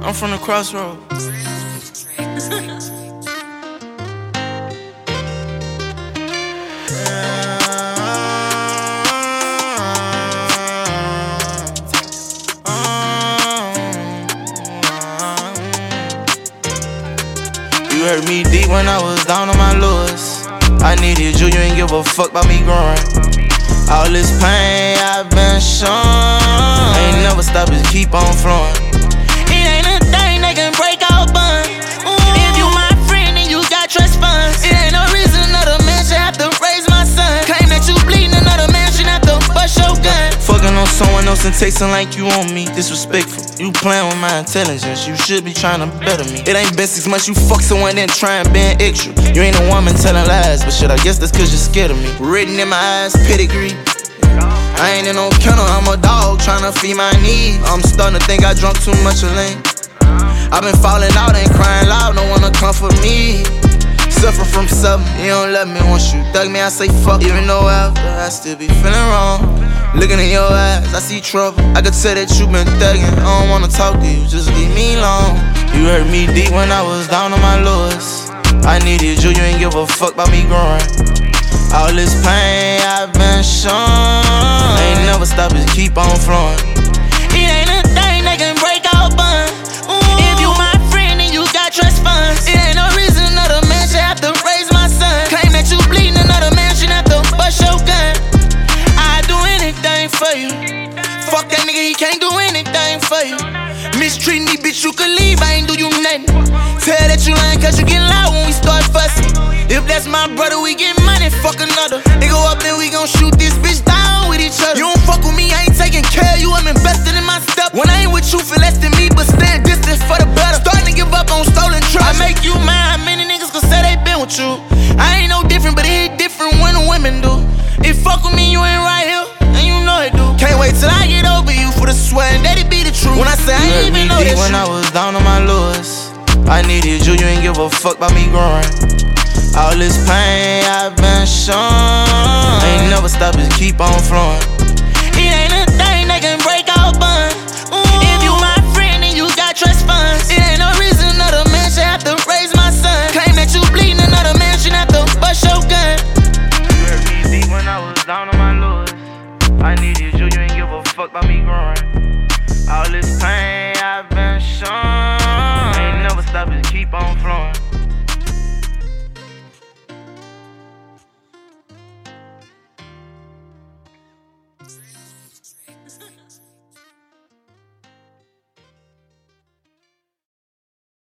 I'm from the crossroads. You hurt me deep when I was down on my lowest. I needed you, you ain't give a fuck about me growing. All this pain I've been shown ain't never stop, it keep on flowing. It ain't a thing that can break our bond. If you my friend and you got trust funds, it ain't no reason another man should have to raise my son. Claim that you bleeding, another man should have to bust your gun. Fucking on someone else and tasting like you on me, disrespectful. You playing with my intelligence, you should be trying to better me. It ain't been 6 months, you fuck someone then try and be an extra. You ain't a woman telling lies, but shit, I guess that's cause you're scared of me. Written in my eyes, pedigree. I ain't in no kennel, I'm a dog tryna feed my needs. I'm starting to think I drunk too much of lean. I've been falling out and crying loud, no one to comfort me. Suffer from something, you don't love me. Once you thug me, I say fuck. Even though after, I still be feeling wrong. Looking in your eyes, I see trouble. I could tell that you been thugging. I don't wanna talk to you, just leave me alone. You hurt me deep when I was down on my lowest. I needed you, you ain't give a fuck about me growing. All this pain I've been shown ain't never stop, it keep on flowing. It ain't a thing that can break our bond. If you my friend and you got trust funds, it ain't no reason another man should have to raise my son. Claim that you bleeding, another man should have to bust your gun. I'd do anything for you. Fuck that nigga, he can't do anything for you. Mistreat me, bitch, you could leave, I ain't do you nothing. Tell that you lying cause you get loud when we start fussing. If that's my brother, we get money, fuck another. They go up then we gon' shoot this bitch down with each other. You don't fuck with me, I ain't taking care of you, I'm invested in my stuff. When I ain't with you, feel less than me, but stand distance for the better. Starting to give up on stolen trust. I make you mine, many niggas gon' say they been with you. I ain't no different, but it hit different when the women do. If fuck with me, you ain't right here, and you know it do. Can't wait till I get over you for the swear, and that it be the truth. When I say I ain't even know this when shit. I was down on my lowest, I needed you, you ain't give a fuck about me growing. All this pain I've been shown ain't never stop, it keep on flowing. It ain't a thing that can break our bond. If you my friend and you got trust funds, it ain't no reason another man should have to raise my son. Claim that you bleeding, another man should have to bust your gun. You hurt me deep when I was down on my lowest. I needed you, you ain't give a fuck about me growing. All this pain I've been shown ain't never stop, it keep on flowing.